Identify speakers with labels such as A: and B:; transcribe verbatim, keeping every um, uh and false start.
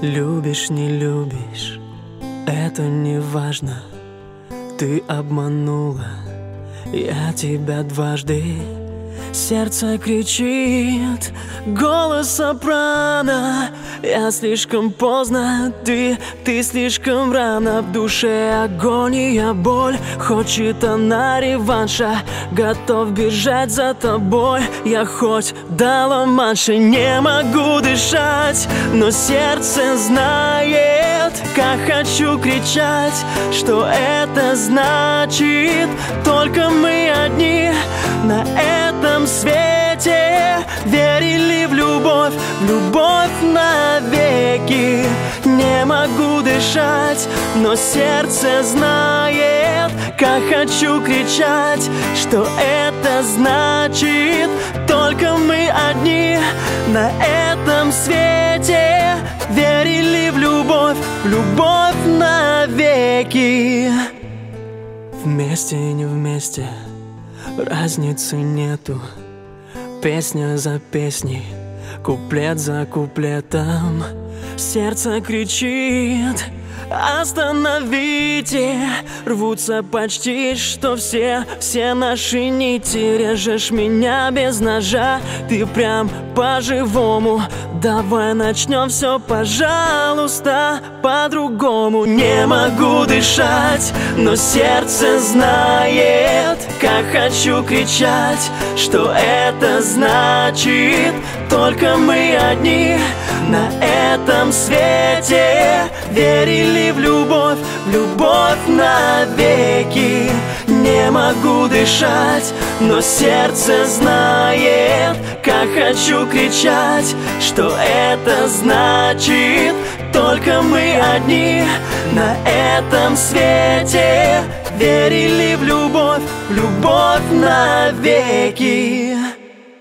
A: Любишь, не любишь, это не важно. Ты обманула, я тебя дважды. Сердце кричит, голос сопрано. Я слишком поздно, ты, ты слишком рано. В душе агония, боль, хочет она реванша. Готов бежать за тобой, я хоть до Ла-Манша. Не могу дышать, но сердце знает, как хочу кричать. Что это значит? Только мы одни на этом свете. Верили в любовь, в любовь навеки. Не могу дышать, но сердце знает, как хочу кричать. Что это значит? Только мы одни на этом свете. Верили в любовь, в любовь навеки. Вместе и не вместе, разницы нету. Песня за песней, куплет за куплетом. Сердце кричит, остановите. Рвутся почти что все, все наши нити. Режешь меня без ножа, ты прям по-живому. Давай начнем все, пожалуйста, по-другому. Не могу дышать, но сердце знает, как хочу кричать. Что это значит? Только мы одни на этом свете. Верили в любовь, в любовь навеки. Не могу дышать, но сердце знает, как хочу кричать. Что это значит? Только мы одни на этом свете. Верили в любовь, в любовь навеки.